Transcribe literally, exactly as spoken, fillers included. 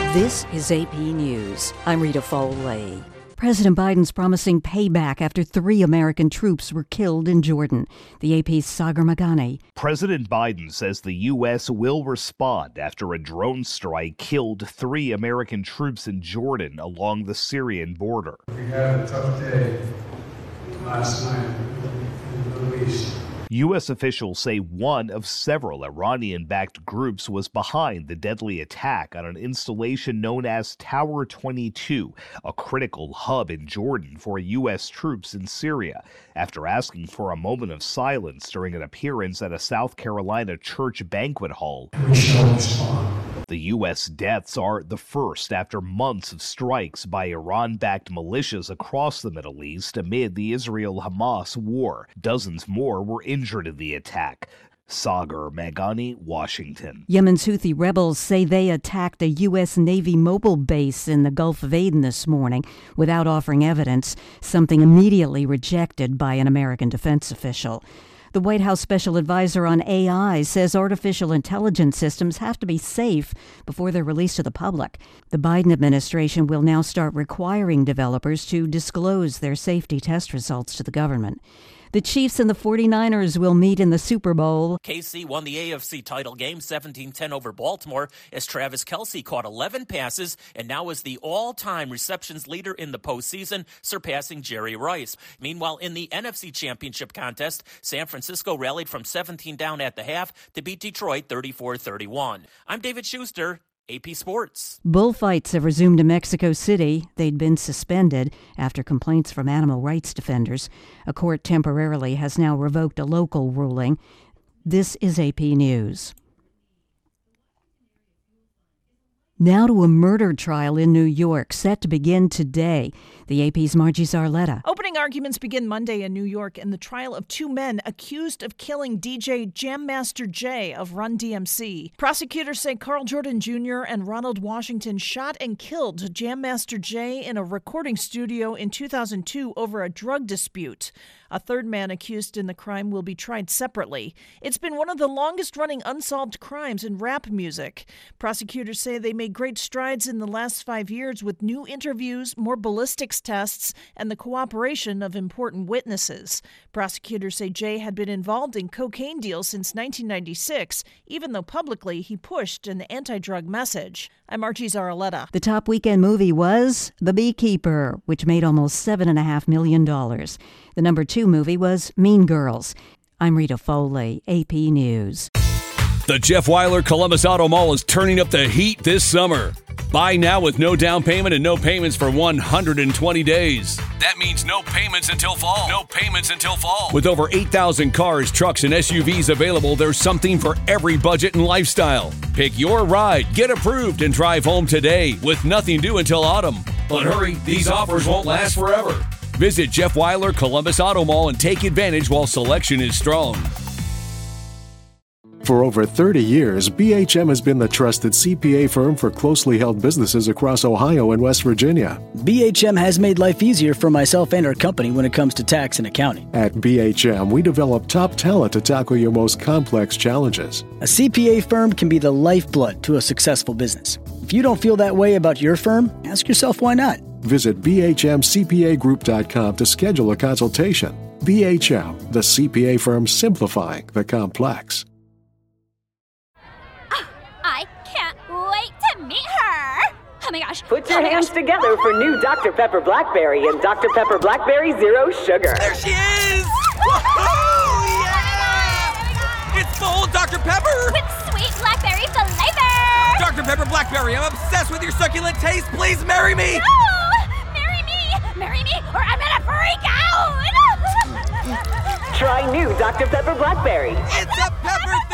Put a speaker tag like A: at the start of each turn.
A: This is A P News. I'm Rita Foley. President Biden's promising payback after three American troops were killed in Jordan. The A P's Sagar Meghani.
B: President Biden says the U S will respond after a drone strike killed three American troops in Jordan along the Syrian border.
C: We had a tough day last night in the Middle East.
B: U S officials say one of several Iranian-backed groups was behind the deadly attack on an installation known as Tower twenty-two, a critical hub in Jordan for U S troops in Syria, after asking for a moment of silence during an appearance at a South Carolina church banquet hall.
C: We shall respond.
B: The U S deaths are the first after months of strikes by Iran-backed militias across the Middle East amid the Israel-Hamas war. Dozens more were injured in the attack. Sagar Meghani, Washington.
A: Yemen's Houthi rebels say they attacked a U S Navy mobile base in the Gulf of Aden this morning without offering evidence, something immediately rejected by an American defense official. The White House Special Advisor on A I says artificial intelligence systems have to be safe before they're released to the public. The Biden administration will now start requiring developers to disclose their safety test results to the government. The Chiefs and the forty-niners will meet in the Super Bowl.
D: K C won the A F C title game seventeen ten over Baltimore as Travis Kelce caught eleven passes and now is the all-time receptions leader in the postseason, surpassing Jerry Rice. Meanwhile, in the N F C Championship contest, San Francisco rallied from seventeen down at the half to beat Detroit thirty-four thirty-one. I'm David Schuster, A P Sports.
A: Bullfights have resumed in Mexico City. They'd been suspended after complaints from animal rights defenders. A court temporarily has now revoked a local ruling. This is A P News. Now to a murder trial in New York, set to begin today. The A P's Margie Zarletta.
E: Opening arguments begin Monday in New York in the trial of two men accused of killing D J Jam Master Jay of Run D M C. Prosecutors say Carl Jordan Junior and Ronald Washington shot and killed Jam Master Jay in a recording studio in two thousand two over a drug dispute. A third man accused in the crime will be tried separately. It's been one of the longest-running unsolved crimes in rap music. Prosecutors say they made great strides in the last five years with new interviews, more ballistics tests, and the cooperation of important witnesses. Prosecutors say Jay had been involved in cocaine deals since nineteen ninety-six, even though publicly he pushed an anti-drug message. I'm Margie Zarletta.
A: The top weekend movie was The Beekeeper, which made almost seven point five million dollars. The number two movie was Mean Girls. I'm Rita Foley, A P News.
F: The Jeff Weiler Columbus Auto Mall is turning up the heat this summer. Buy now with no down payment and no payments for one hundred twenty days. That means no payments until fall. No payments until fall. With over eight thousand cars, trucks, and S U Vs available, there's something for every budget and lifestyle. Pick your ride, get approved, and drive home today with nothing due until autumn. But hurry, these offers won't last forever. Visit Jeff Weiler Columbus Auto Mall and take advantage while selection is strong.
G: For over thirty years, B H M has been the trusted C P A firm for closely held businesses across Ohio and West Virginia.
H: B H M has made life easier for myself and our company when it comes to tax and accounting.
G: At B H M, we develop top talent to tackle your most complex challenges.
H: A C P A firm can be the lifeblood to a successful business. If you don't feel that way about your firm, ask yourself why not.
G: Visit B H M C P A group dot com to schedule a consultation. B H M, the C P A firm simplifying the complex.
I: I can't wait to meet her! Oh my gosh.
J: Put your
I: oh
J: hands
I: gosh.
J: together for new Doctor Pepper Blackberry and Doctor Pepper Blackberry Zero Sugar.
D: There she is! Woohoo! Yeah! It's full Doctor Pepper!
I: With sweet blackberry flavor!
D: Doctor Pepper Blackberry, I'm obsessed with your succulent taste. Please marry me!
I: No! Marry me! Marry me, or I'm gonna freak out!
J: Try new Doctor Pepper Blackberry.
D: It's a pepper